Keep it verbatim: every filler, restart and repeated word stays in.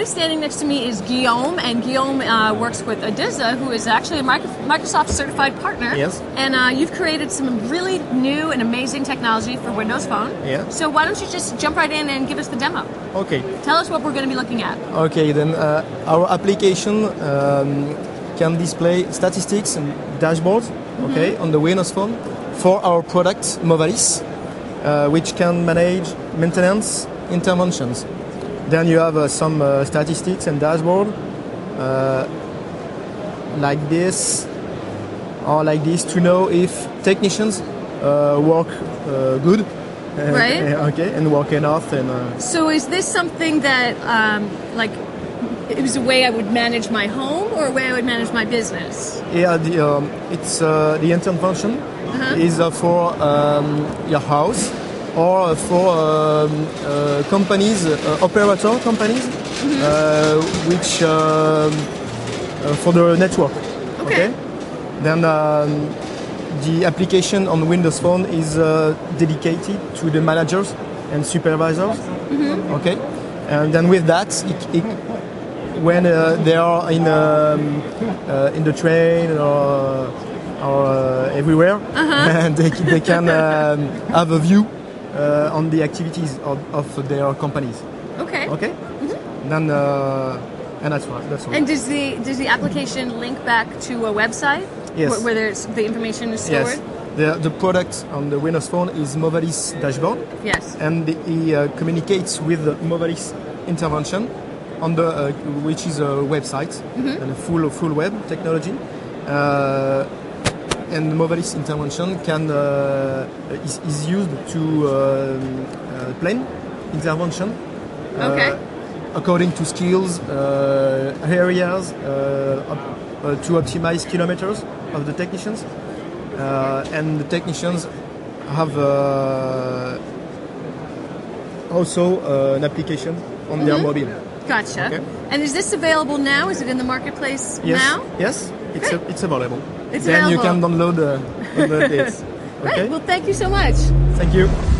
standing next to me is Guillaume, and Guillaume uh, works with Adiza, who is actually a Microsoft certified partner. Yes. And uh, you've created some really new and amazing technology for Windows Phone. Yeah. So why don't you just jump right in and give us the demo? Okay. Tell us what we're going to be looking at. Okay, then uh, our application um, can display statistics and dashboards, okay, mm-hmm. on the Windows Phone for our product Movalis, uh, which can manage maintenance interventions. Then you have uh, some uh, statistics and dashboard uh, like this or like this to know if technicians uh, work uh, good, uh, right? Okay, and work enough. And uh, so, is this something that um, like it was a way I would manage my home or a way I would manage my business? Yeah, the, um, it's uh, the intervention uh-huh. is uh, for um, your house. Or for um, uh, companies, uh, operator companies, mm-hmm. uh, which um, uh, for the network. Okay. Okay? Then um, the application on Windows Phone is uh, dedicated to the managers and supervisors. Mm-hmm. Okay. And then with that, it, it, when uh, they are in um, uh, in the train or, or uh, everywhere, uh-huh. and they, they can um, have a view. Uh, on the activities of, of their companies. Okay. Okay. Mm-hmm. Then uh, and that's what. That's all. And does the does the application link back to a website? Yes. Where, where there's the information is stored. Yes. The the product on the Windows Phone is Movalis dashboard. Yes. And the, he uh, communicates with the Movalis intervention on the uh, which is a website mm-hmm. and a full full web technology. Uh, And Movalis intervention can uh, is, is used to uh, uh, plan intervention okay. uh, according to skills, uh, areas, uh, op uh, to optimize kilometers of the technicians, uh, and the technicians have uh, also uh, an application on mm-hmm. their mobile. Gotcha. Okay. And is this available now? Is it in the marketplace yes. now? Yes, it's a, it's available. It's then available. you can download, uh, download this. Okay. Right. Well, thank you so much. Thank you.